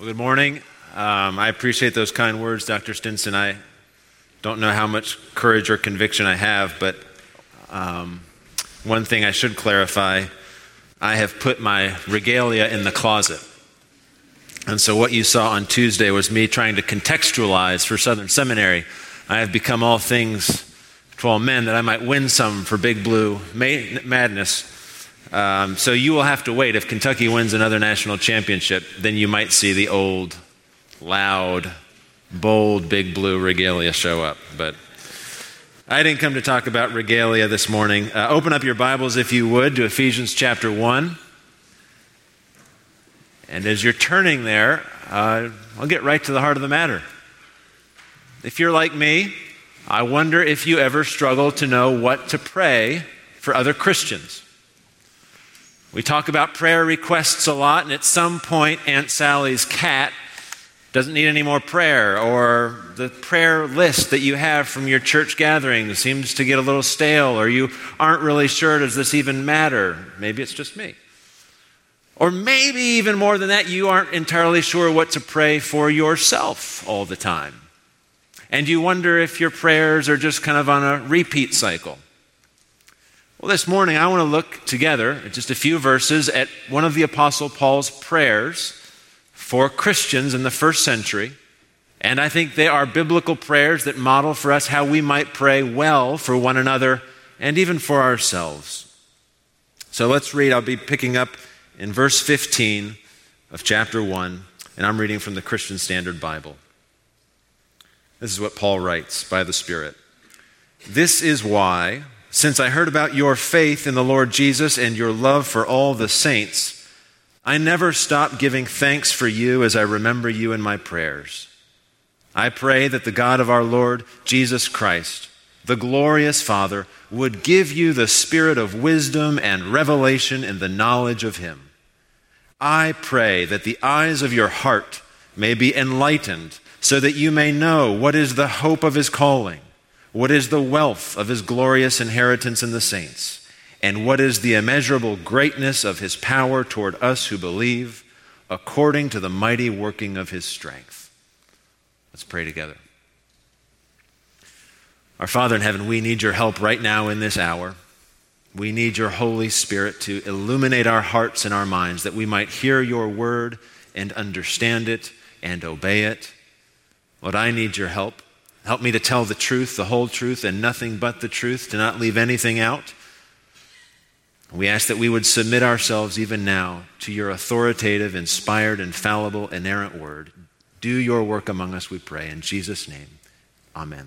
Well, good morning. I appreciate those kind words, Dr. Stinson. I don't know how much courage or conviction I have, but one thing I should clarify, I have put my regalia in the closet. And so what you saw on Tuesday was me trying to contextualize for Southern Seminary. I have become all things to all men that I might win some for Big Blue Madness. So you will have to wait. If Kentucky wins another national championship, then you might see the old, loud, bold Big Blue regalia show up. But I didn't come to talk about regalia this morning. Open up your Bibles, if you would, to Ephesians chapter 1. And as you're turning there, I'll get right to the heart of the matter. If you're like me, I wonder if you ever struggle to know what to pray for other Christians. We talk about prayer requests a lot, and at some point, Aunt Sally's cat doesn't need any more prayer, or the prayer list that you have from your church gathering seems to get a little stale, or you aren't really sure, does this even matter? Maybe it's just me. Or maybe even more than that, you aren't entirely sure what to pray for yourself all the time. And you wonder if your prayers are just kind of on a repeat cycle. Well, this morning I want to look together at just a few verses at one of the Apostle Paul's prayers for Christians in the first century. And I think they are biblical prayers that model for us how we might pray well for one another and even for ourselves. So let's read. I'll be picking up in verse 15 of chapter 1, and I'm reading from the Christian Standard Bible. This is what Paul writes by the Spirit. This is why, since I heard about your faith in the Lord Jesus and your love for all the saints, I never stop giving thanks for you as I remember you in my prayers. I pray that the God of our Lord Jesus Christ, the glorious Father, would give you the spirit of wisdom and revelation in the knowledge of him. I pray that the eyes of your heart may be enlightened so that you may know what is the hope of his calling, what is the wealth of his glorious inheritance in the saints, and what is the immeasurable greatness of his power toward us who believe, according to the mighty working of his strength. Let's pray together. Our Father in heaven, we need your help right now in this hour. We need your Holy Spirit to illuminate our hearts and our minds that we might hear your word and understand it and obey it. Lord, I need your help. Help me to tell the truth, the whole truth, and nothing but the truth, to not leave anything out. We ask that we would submit ourselves even now to your authoritative, inspired, infallible, inerrant word. Do your work among us, we pray. In Jesus' name, amen.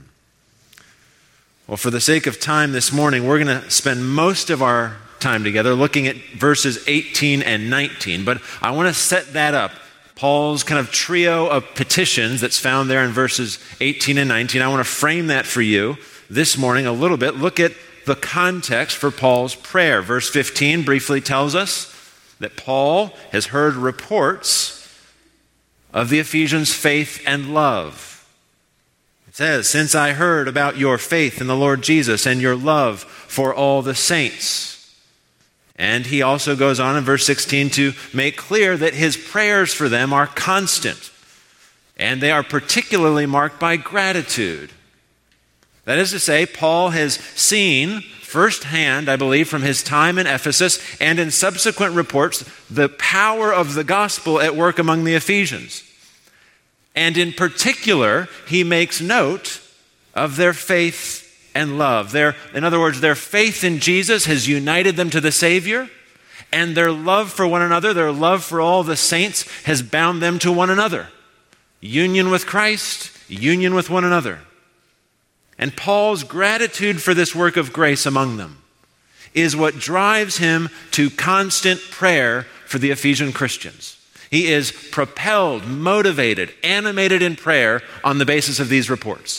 Well, for the sake of time this morning, we're going to spend most of our time together looking at verses 18 and 19. But I want to set that up. Paul's kind of trio of petitions that's found there in verses 18 and 19. I want to frame that for you this morning a little bit. Look at the context for Paul's prayer. Verse 15 briefly tells us that Paul has heard reports of the Ephesians' faith and love. It says, since I heard about your faith in the Lord Jesus and your love for all the saints. And he also goes on in verse 16 to make clear that his prayers for them are constant. And they are particularly marked by gratitude. That is to say, Paul has seen firsthand, I believe, from his time in Ephesus and in subsequent reports, the power of the gospel at work among the Ephesians. And in particular, he makes note of their faith and love. In other words, their faith in Jesus has united them to the Savior, and their love for one another, their love for all the saints, has bound them to one another. Union with Christ, union with one another. And Paul's gratitude for this work of grace among them is what drives him to constant prayer for the Ephesian Christians. He is propelled, motivated, animated in prayer on the basis of these reports.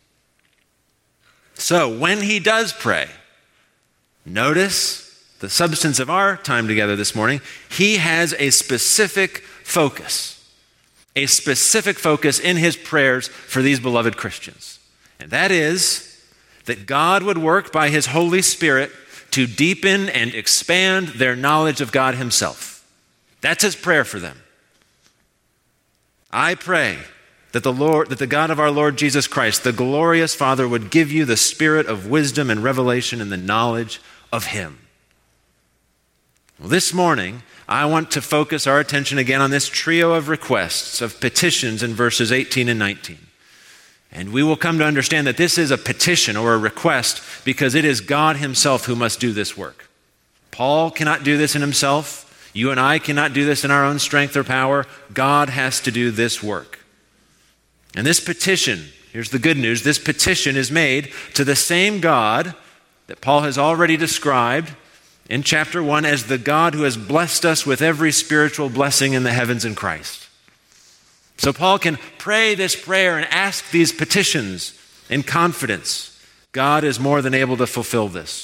So when he does pray, notice the substance of our time together this morning, he has a specific focus in his prayers for these beloved Christians. And that is that God would work by his Holy Spirit to deepen and expand their knowledge of God himself. That's his prayer for them. I pray that the God of our Lord Jesus Christ, the glorious Father, would give you the spirit of wisdom and revelation and the knowledge of him. Well, this morning, I want to focus our attention again on this trio of requests, of petitions in verses 18 and 19. And we will come to understand that this is a petition or a request because it is God himself who must do this work. Paul cannot do this in himself. You and I cannot do this in our own strength or power. God has to do this work. And this petition, here's the good news, this petition is made to the same God that Paul has already described in chapter 1 as the God who has blessed us with every spiritual blessing in the heavens in Christ. So Paul can pray this prayer and ask these petitions in confidence. God is more than able to fulfill this.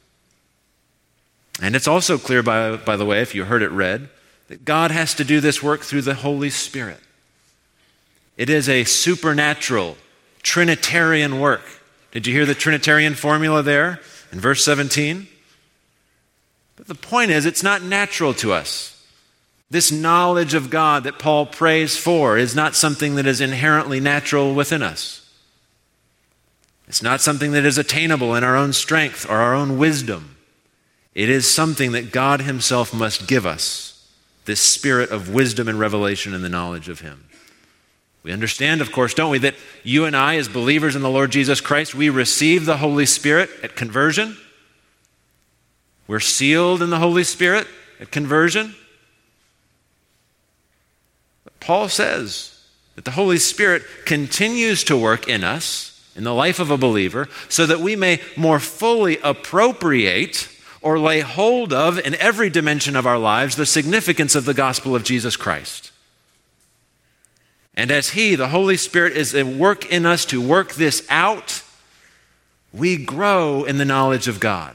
And it's also clear, by the way, if you heard it read, that God has to do this work through the Holy Spirit. It is a supernatural, Trinitarian work. Did you hear the Trinitarian formula there in verse 17? But the point is, it's not natural to us. This knowledge of God that Paul prays for is not something that is inherently natural within us. It's not something that is attainable in our own strength or our own wisdom. It is something that God himself must give us, this spirit of wisdom and revelation and the knowledge of him. We understand, of course, don't we, that you and I, as believers in the Lord Jesus Christ, we receive the Holy Spirit at conversion. We're sealed in the Holy Spirit at conversion. But Paul says that the Holy Spirit continues to work in us, in the life of a believer, so that we may more fully appropriate or lay hold of in every dimension of our lives the significance of the gospel of Jesus Christ. And as he, the Holy Spirit, is at work in us to work this out, we grow in the knowledge of God.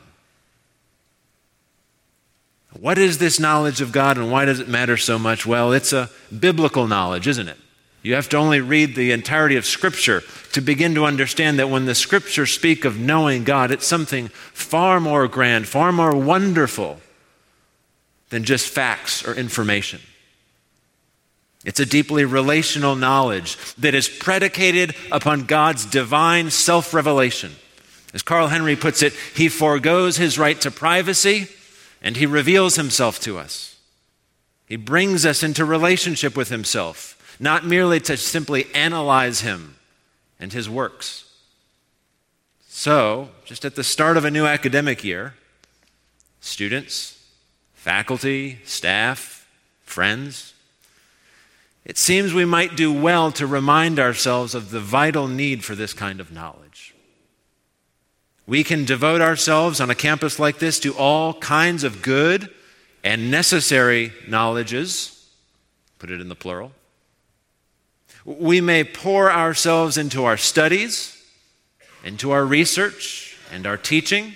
What is this knowledge of God and why does it matter so much? Well, it's a biblical knowledge, isn't it? You have to only read the entirety of Scripture to begin to understand that when the Scriptures speak of knowing God, it's something far more grand, far more wonderful than just facts or information. It's a deeply relational knowledge that is predicated upon God's divine self-revelation. As Carl Henry puts it, he forgoes his right to privacy and he reveals himself to us. He brings us into relationship with himself, not merely to simply analyze him and his works. So, just at the start of a new academic year, students, faculty, staff, friends, it seems we might do well to remind ourselves of the vital need for this kind of knowledge. We can devote ourselves on a campus like this to all kinds of good and necessary knowledges, put it in the plural. We may pour ourselves into our studies, into our research and our teaching,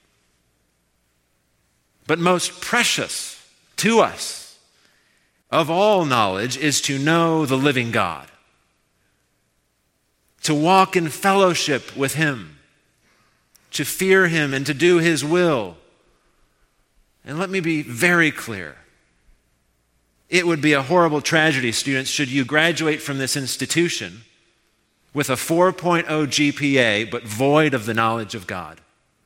but most precious to us of all knowledge is to know the living God, to walk in fellowship with him, to fear him and to do his will. And let me be very clear. It would be a horrible tragedy, students, should you graduate from this institution with a 4.0 GPA but void of the knowledge of God.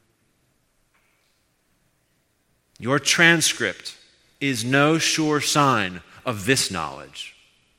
Your transcript is no sure sign of this knowledge.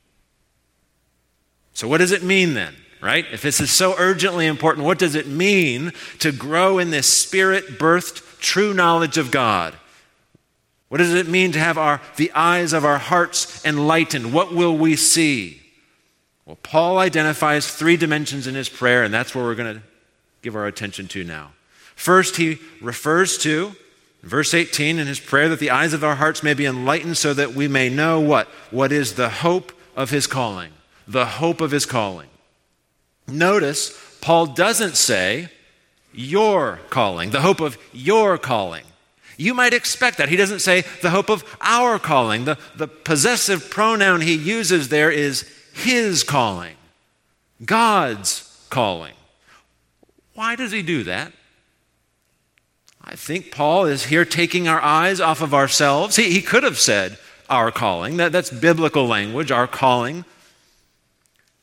So what does it mean then, right? If this is so urgently important, what does it mean to grow in this Spirit-birthed true knowledge of God? What does it mean to have the eyes of our hearts enlightened? What will we see? Well, Paul identifies 3 dimensions in his prayer, and that's where we're going to give our attention to now. First, he refers to, verse 18, in his prayer, that the eyes of our hearts may be enlightened so that we may know what? What is the hope of his calling? The hope of his calling. Notice, Paul doesn't say, your calling, the hope of your calling. You might expect that. He doesn't say the hope of our calling. The possessive pronoun he uses there is his calling, God's calling. Why does he do that? I think Paul is here taking our eyes off of ourselves. He could have said our calling. That's biblical language, our calling.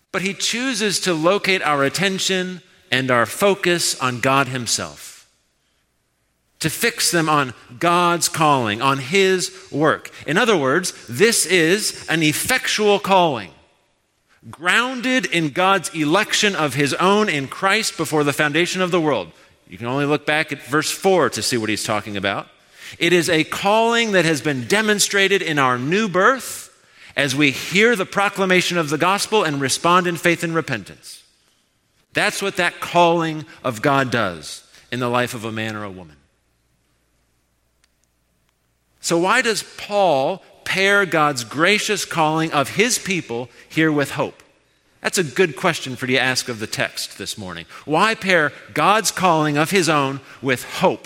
But he chooses to locate our attention and our focus on God himself, to fix them on God's calling, on his work. In other words, this is an effectual calling, grounded in God's election of his own in Christ before the foundation of the world. You can only look back at verse 4 to see what he's talking about. It is a calling that has been demonstrated in our new birth as we hear the proclamation of the gospel and respond in faith and repentance. That's what that calling of God does in the life of a man or a woman. So why does Paul pair God's gracious calling of his people here with hope? That's a good question for you to ask of the text this morning. Why pair God's calling of his own with hope?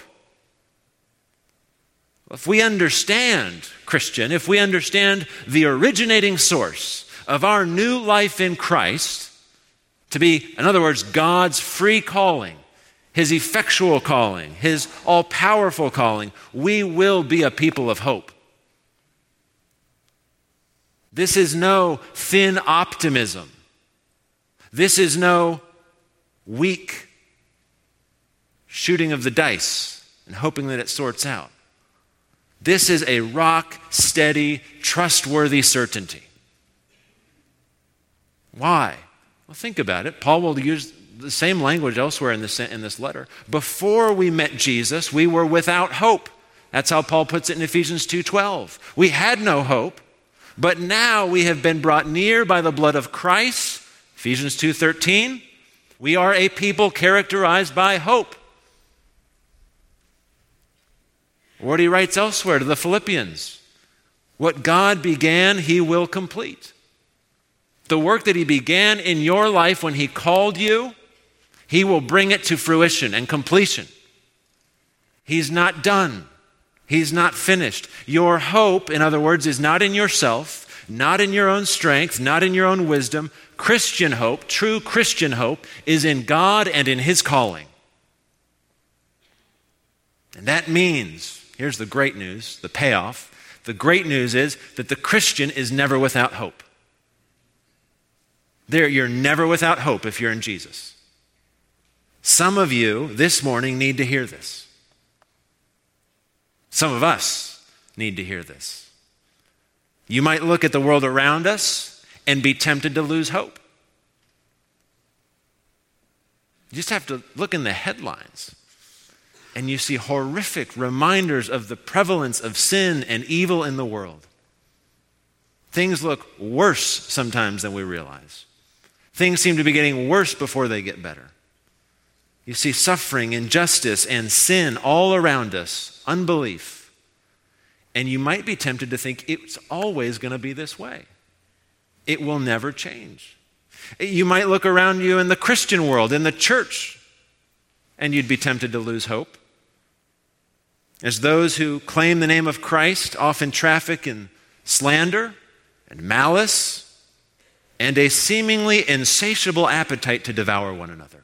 If we understand, Christian, if we understand the originating source of our new life in Christ to be, in other words, God's free calling, his effectual calling, his all-powerful calling, we will be a people of hope. This is no thin optimism. This is no weak shooting of the dice and hoping that it sorts out. This is a rock-steady, trustworthy certainty. Why? Well, think about it. Paul will use the same language elsewhere in this letter. Before we met Jesus, we were without hope. That's how Paul puts it in Ephesians 2:12. We had no hope, but now we have been brought near by the blood of Christ. Ephesians 2:13. We are a people characterized by hope. What he writes elsewhere to the Philippians, what God began, he will complete. The work that he began in your life when he called you, he will bring it to fruition and completion. He's not done. He's not finished. Your hope, in other words, is not in yourself, not in your own strength, not in your own wisdom. Christian hope, true Christian hope, is in God and in his calling. And that means, here's the great news, the payoff. The great news is that the Christian is never without hope. You're never without hope if you're in Jesus. Some of you this morning need to hear this. Some of us need to hear this. You might look at the world around us and be tempted to lose hope. You just have to look in the headlines and you see horrific reminders of the prevalence of sin and evil in the world. Things look worse sometimes than we realize. Things seem to be getting worse before they get better. You see suffering, injustice, and sin all around us, unbelief. And you might be tempted to think it's always going to be this way. It will never change. You might look around you in the Christian world, in the church, and you'd be tempted to lose hope. As those who claim the name of Christ often traffic in slander and malice and a seemingly insatiable appetite to devour one another.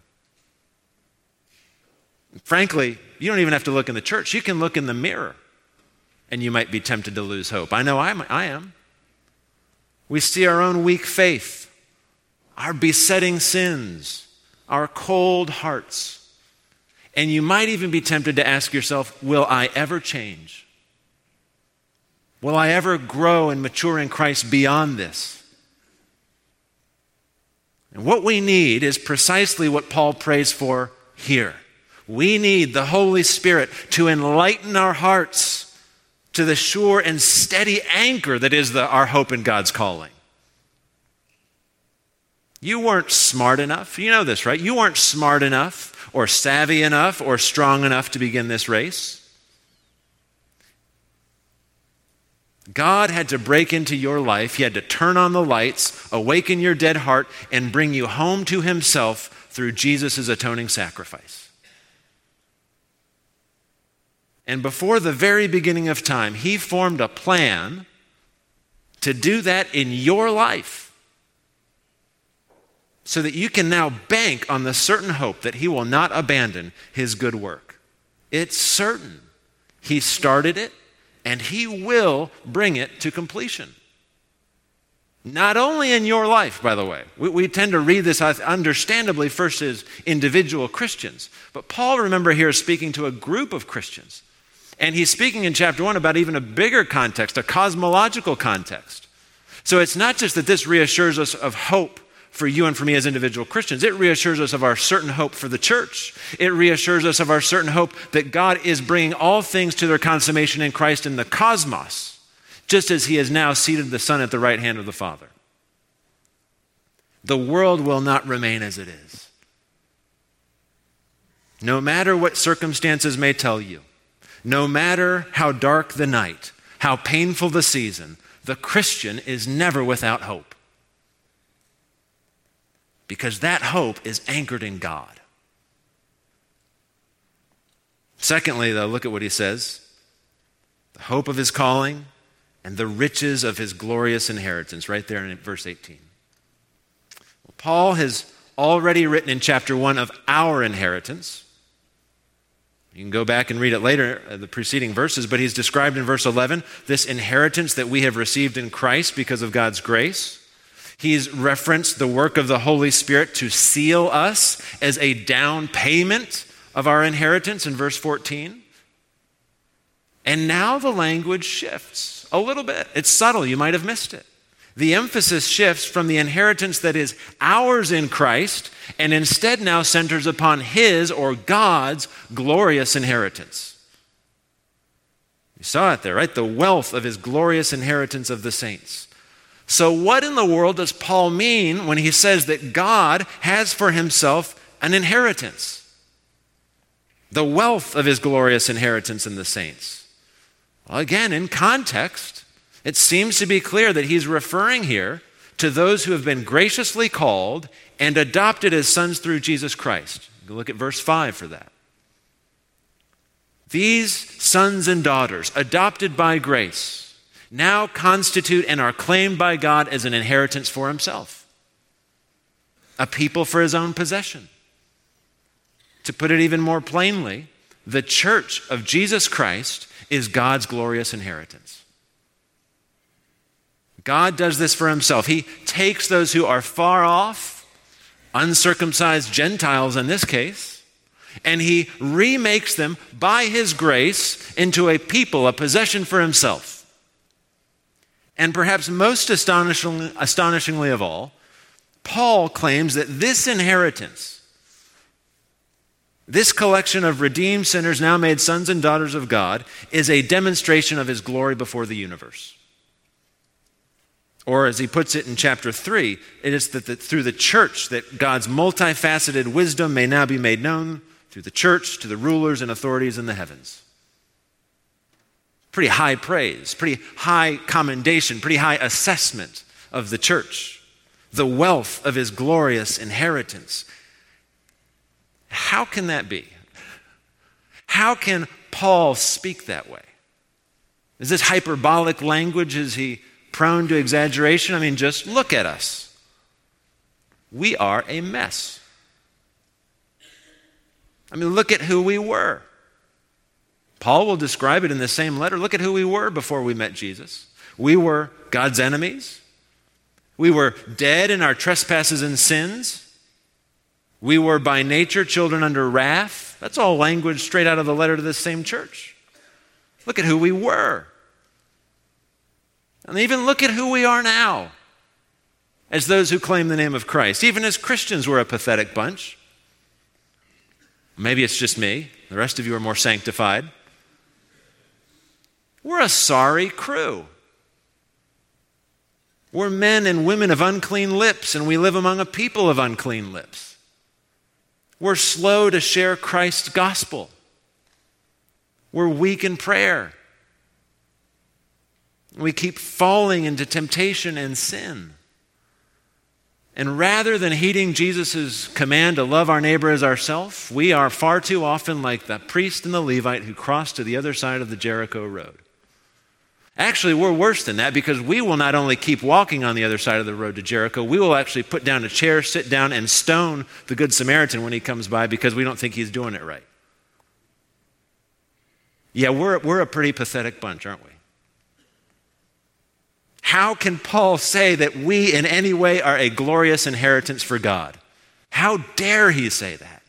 Frankly, you don't even have to look in the church. You can look in the mirror and you might be tempted to lose hope. I know I am. We see our own weak faith, our besetting sins, our cold hearts. And you might even be tempted to ask yourself, will I ever change? Will I ever grow and mature in Christ beyond this? And what we need is precisely what Paul prays for here. We need the Holy Spirit to enlighten our hearts to the sure and steady anchor that is our hope in God's calling. You weren't smart enough. You know this, right? You weren't smart enough or savvy enough or strong enough to begin this race. God had to break into your life. He had to turn on the lights, awaken your dead heart, and bring you home to himself through Jesus' atoning sacrifice. And before the very beginning of time, he formed a plan to do that in your life so that you can now bank on the certain hope that he will not abandon his good work. It's certain. He started it, and he will bring it to completion. Not only in your life, by the way. We tend to read this understandably first as individual Christians. But Paul, remember, here is speaking to a group of Christians. And he's speaking in chapter 1 about even a bigger context, a cosmological context. So it's not just that this reassures us of hope for you and for me as individual Christians. It reassures us of our certain hope for the church. It reassures us of our certain hope that God is bringing all things to their consummation in Christ in the cosmos, just as he has now seated the Son at the right hand of the Father. The world will not remain as it is. No matter what circumstances may tell you, no matter how dark the night, how painful the season, the Christian is never without hope. Because that hope is anchored in God. Secondly, though, look at what he says. The hope of his calling and the riches of his glorious inheritance, right there in verse 18. Well, Paul has already written in chapter 1 of our inheritance. You can go back and read it later, the preceding verses, but he's described in verse 11 this inheritance that we have received in Christ because of God's grace. He's referenced the work of the Holy Spirit to seal us as a down payment of our inheritance in verse 14. And now the language shifts a little bit. It's subtle. You might have missed it. The emphasis shifts from the inheritance that is ours in Christ and instead now centers upon his or God's glorious inheritance. You saw it there, right? The wealth of his glorious inheritance of the saints. So what in the world does Paul mean when he says that God has for himself an inheritance? The wealth of his glorious inheritance in the saints. Well, again, in context, it seems to be clear that he's referring here to those who have been graciously called and adopted as sons through Jesus Christ. Look at verse 5 for that. These sons and daughters, adopted by grace, now constitute and are claimed by God as an inheritance for himself, a people for his own possession. To put it even more plainly, the church of Jesus Christ is God's glorious inheritance. God does this for himself. He takes those who are far off, uncircumcised Gentiles in this case, and he remakes them by his grace into a people, a possession for himself. And perhaps most astonishingly of all, Paul claims that this inheritance, this collection of redeemed sinners now made sons and daughters of God, is a demonstration of his glory before the universe. Or as he puts it in chapter 3, it is that through the church that God's multifaceted wisdom may now be made known through the church to the rulers and authorities in the heavens. Pretty high praise, pretty high commendation, pretty high assessment of the church. The wealth of his glorious inheritance. How can that be? How can Paul speak that way? Is this hyperbolic language? Is he prone to exaggeration? I mean, just look at us. We are a mess. I mean, look at who we were. Paul will describe it in the same letter. Look at who we were before we met Jesus. We were God's enemies. We were dead in our trespasses and sins. We were by nature children under wrath. That's all language straight out of the letter to this same church. Look at who we were. And even look at who we are now as those who claim the name of Christ. Even as Christians, we're a pathetic bunch. Maybe it's just me. The rest of you are more sanctified. We're a sorry crew. We're men and women of unclean lips, and we live among a people of unclean lips. We're slow to share Christ's gospel. We're weak in prayer. We keep falling into temptation and sin. And rather than heeding Jesus' command to love our neighbor as ourselves, we are far too often like the priest and the Levite who crossed to the other side of the Jericho road. Actually, we're worse than that because we will not only keep walking on the other side of the road to Jericho, we will actually put down a chair, sit down, and stone the Good Samaritan when he comes by because we don't think he's doing it right. Yeah, we're a pretty pathetic bunch, aren't we? How can Paul say that we in any way are a glorious inheritance for God? How dare he say that?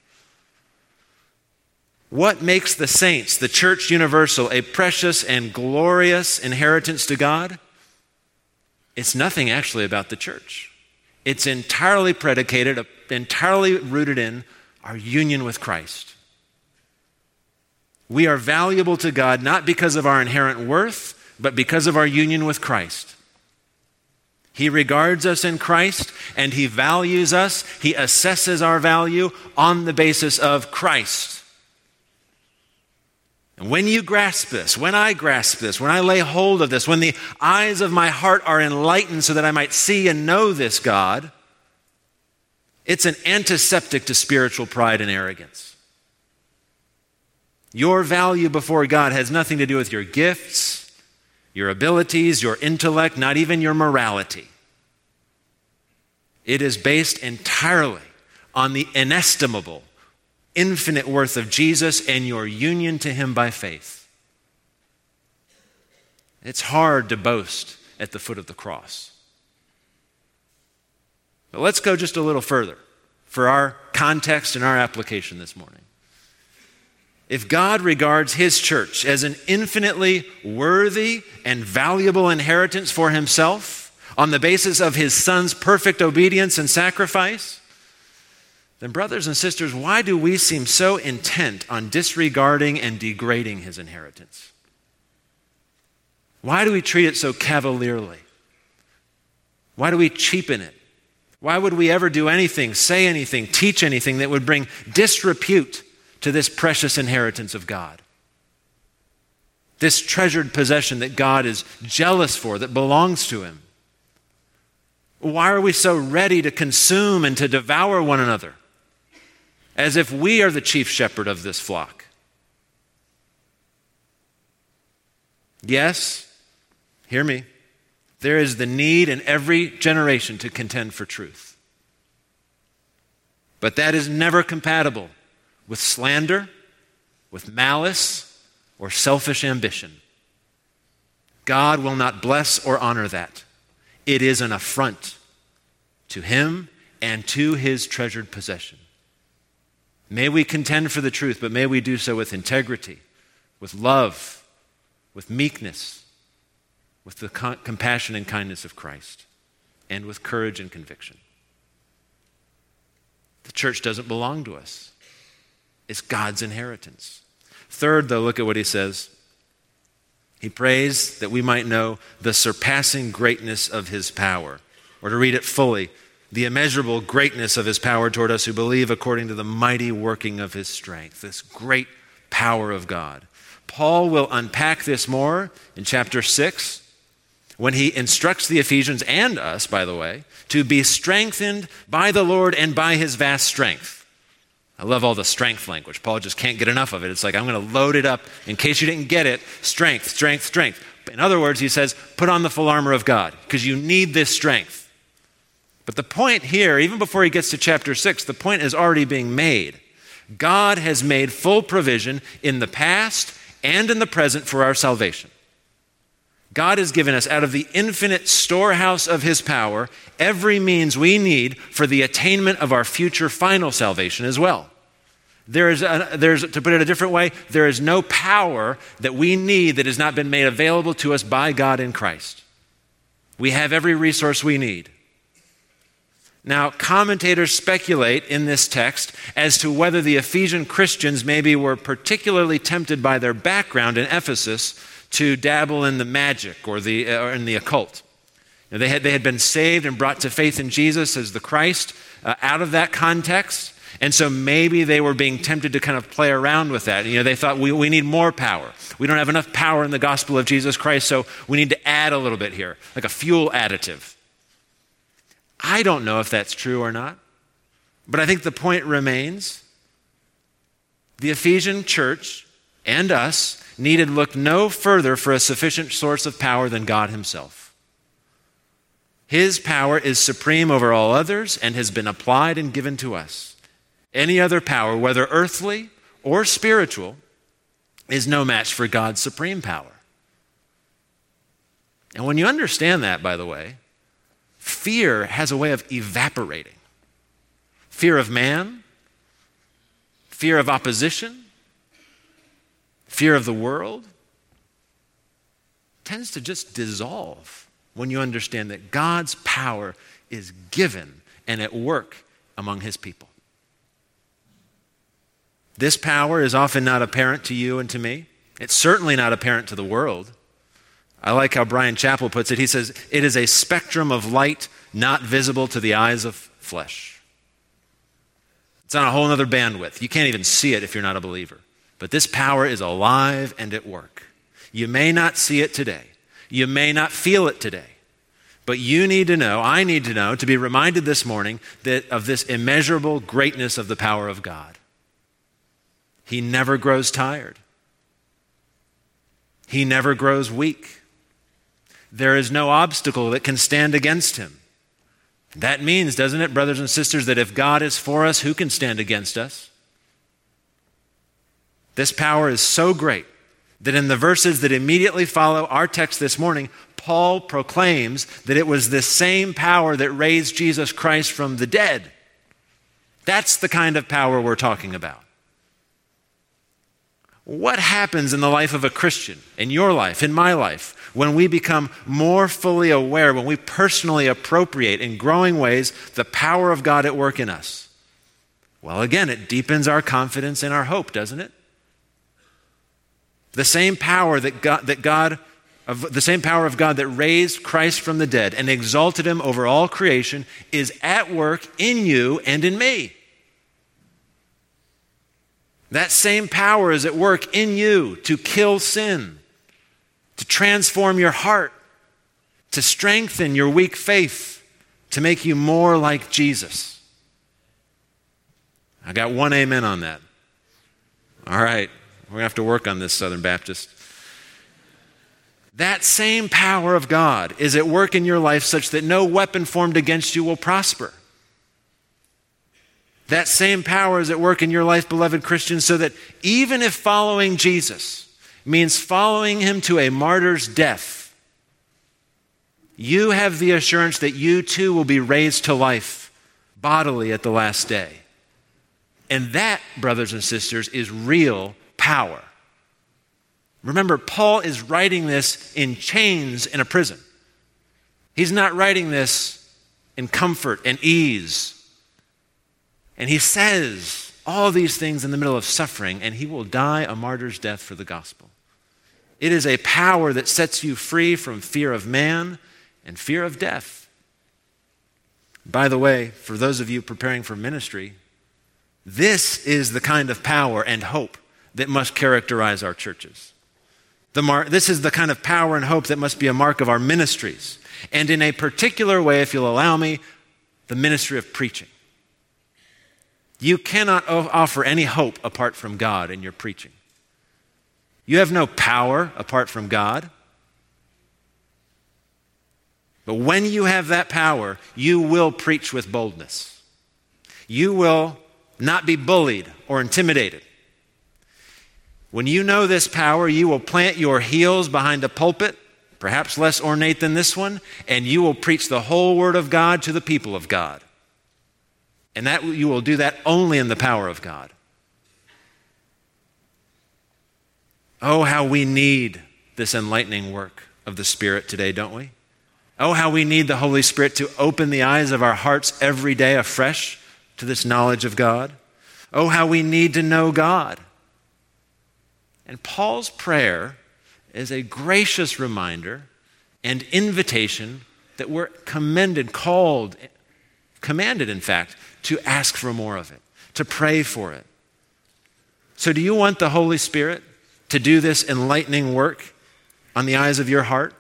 What makes the saints, the church universal, a precious and glorious inheritance to God? It's nothing actually about the church. It's entirely predicated, entirely rooted in our union with Christ. We are valuable to God not because of our inherent worth, but because of our union with Christ. He regards us in Christ, and he values us. He assesses our value on the basis of Christ. And when you grasp this, when I grasp this, when I lay hold of this, when the eyes of my heart are enlightened so that I might see and know this God, it's an antiseptic to spiritual pride and arrogance. Your value before God has nothing to do with your gifts, your abilities, your intellect, not even your morality. It is based entirely on the inestimable, infinite worth of Jesus and your union to him by faith. It's hard to boast at the foot of the cross. But let's go just a little further for our context and our application this morning. If God regards his church as an infinitely worthy and valuable inheritance for himself on the basis of his son's perfect obedience and sacrifice, then brothers and sisters, why do we seem so intent on disregarding and degrading his inheritance? Why do we treat it so cavalierly? Why do we cheapen it? Why would we ever do anything, say anything, teach anything that would bring disrepute to this precious inheritance of God? This treasured possession that God is jealous for, that belongs to him. Why are we so ready to consume and to devour one another as if we are the chief shepherd of this flock? Yes, hear me. There is the need in every generation to contend for truth. But that is never compatible with slander, with malice, or selfish ambition. God will not bless or honor that. It is an affront to him and to his treasured possession. May we contend for the truth, but may we do so with integrity, with love, with meekness, with the compassion and kindness of Christ, and with courage and conviction. The church doesn't belong to us. It's God's inheritance. Third, though, look at what he says. He prays that we might know the surpassing greatness of his power. Or to read it fully, the immeasurable greatness of his power toward us who believe according to the mighty working of his strength. This great power of God. Paul will unpack this more in chapter 6 when he instructs the Ephesians and us, by the way, to be strengthened by the Lord and by his vast strength. I love all the strength language. Paul just can't get enough of it. It's like, I'm going to load it up in case you didn't get it. Strength, strength, strength. In other words, he says, put on the full armor of God because you need this strength. But the point here, even before he gets to chapter 6, the point is already being made. God has made full provision in the past and in the present for our salvation. God has given us out of the infinite storehouse of his power every means we need for the attainment of our future final salvation as well. There's, to put it a different way, there is no power that we need that has not been made available to us by God in Christ. We have every resource we need. Now, commentators speculate in this text as to whether the Ephesian Christians maybe were particularly tempted by their background in Ephesus to dabble in the magic or in the occult. Now, they had been saved and brought to faith in Jesus as the Christ out of that context. And so maybe they were being tempted to kind of play around with that. They thought, we need more power. We don't have enough power in the gospel of Jesus Christ, so we need to add a little bit here, like a fuel additive. I don't know if that's true or not, but I think the point remains. The Ephesian church and us needed look no further for a sufficient source of power than God himself. His power is supreme over all others and has been applied and given to us. Any other power, whether earthly or spiritual, is no match for God's supreme power. And when you understand that, by the way, fear has a way of evaporating. Fear of man, fear of opposition, fear of the world tends to just dissolve when you understand that God's power is given and at work among his people. This power is often not apparent to you and to me. It's certainly not apparent to the world. I like how Brian Chappell puts it. He says, it is a spectrum of light not visible to the eyes of flesh. It's on a whole other bandwidth. You can't even see it if you're not a believer. But this power is alive and at work. You may not see it today. You may not feel it today. But you need to know, I need to know, to be reminded this morning that of this immeasurable greatness of the power of God. He never grows tired. He never grows weak. There is no obstacle that can stand against him. That means, doesn't it, brothers and sisters, that if God is for us, who can stand against us? This power is so great that in the verses that immediately follow our text this morning, Paul proclaims that it was this same power that raised Jesus Christ from the dead. That's the kind of power we're talking about. What happens in the life of a Christian, in your life, in my life, when we become more fully aware, when we personally appropriate in growing ways the power of God at work in us? Well, again, it deepens our confidence and our hope, doesn't it? The same power of God that raised Christ from the dead and exalted him over all creation is at work in you and in me. That same power is at work in you to kill sin, to transform your heart, to strengthen your weak faith, to make you more like Jesus. I got one amen on that. All right, we're going to have to work on this, Southern Baptist. That same power of God is at work in your life such that no weapon formed against you will prosper. That same power is at work in your life, beloved Christians, so that even if following Jesus means following him to a martyr's death, you have the assurance that you too will be raised to life bodily at the last day. And that, brothers and sisters, is real power. Remember, Paul is writing this in chains in a prison. He's not writing this in comfort and ease. And he says all these things in the middle of suffering, and he will die a martyr's death for the gospel. It is a power that sets you free from fear of man and fear of death. By the way, for those of you preparing for ministry, this is the kind of power and hope that must characterize our churches. This is the kind of power and hope that must be a mark of our ministries. And in a particular way, if you'll allow me, the ministry of preaching. You cannot offer any hope apart from God in your preaching. You have no power apart from God. But when you have that power, you will preach with boldness. You will not be bullied or intimidated. When you know this power, you will plant your heels behind a pulpit, perhaps less ornate than this one, and you will preach the whole word of God to the people of God. And that you will do that only in the power of God. Oh, how we need this enlightening work of the Spirit today, don't we? Oh, how we need the Holy Spirit to open the eyes of our hearts every day afresh to this knowledge of God. Oh, how we need to know God. And Paul's prayer is a gracious reminder and invitation that we're commanded, in fact, to ask for more of it, to pray for it. So do you want the Holy Spirit to do this enlightening work on the eyes of your heart?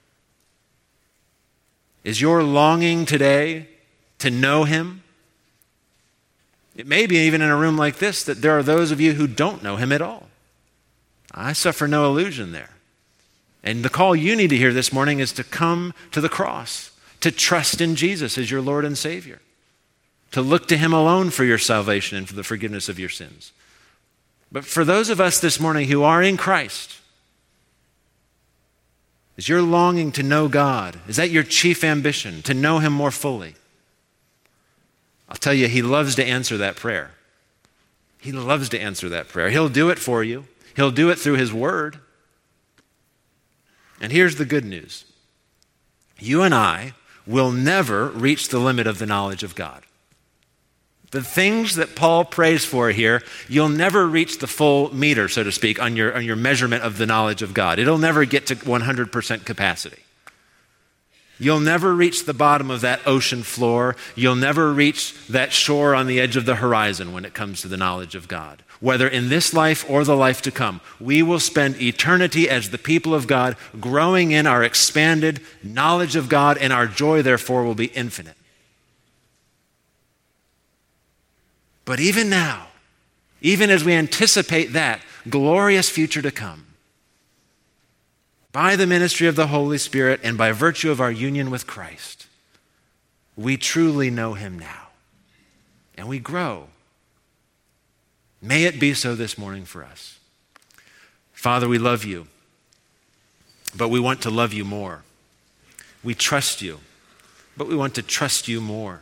Is your longing today to know him? It may be even in a room like this that there are those of you who don't know him at all. I suffer no illusion there. And the call you need to hear this morning is to come to the cross, to trust in Jesus as your Lord and Savior, to look to him alone for your salvation and for the forgiveness of your sins. But for those of us this morning who are in Christ, Is your longing to know God? Is that your chief ambition, to know him more fully? I'll tell you, he loves to answer that prayer. He loves to answer that prayer. He'll do it for you. He'll do it through his word. And here's the good news. You and I will never reach the limit of the knowledge of God. The things that Paul prays for here, you'll never reach the full meter, so to speak, on your measurement of the knowledge of God. It'll never get to 100% capacity. You'll never reach the bottom of that ocean floor. You'll never reach that shore on the edge of the horizon when it comes to the knowledge of God. Whether in this life or the life to come, we will spend eternity as the people of God, growing in our expanded knowledge of God, and our joy, therefore, will be infinite. But even now, even as we anticipate that glorious future to come, by the ministry of the Holy Spirit and by virtue of our union with Christ, we truly know him now, and we grow. May it be so this morning for us. Father, we love you, but we want to love you more. We trust you, but we want to trust you more.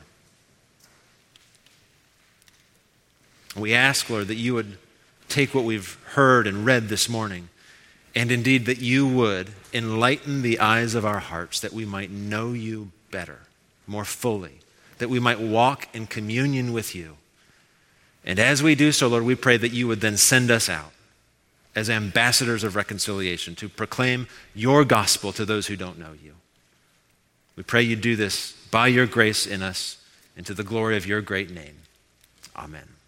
We ask, Lord, that you would take what we've heard and read this morning, and indeed that you would enlighten the eyes of our hearts, that we might know you better, more fully, that we might walk in communion with you. And as we do so, Lord, we pray that you would then send us out as ambassadors of reconciliation to proclaim your gospel to those who don't know you. We pray you do this by your grace in us and to the glory of your great name. Amen.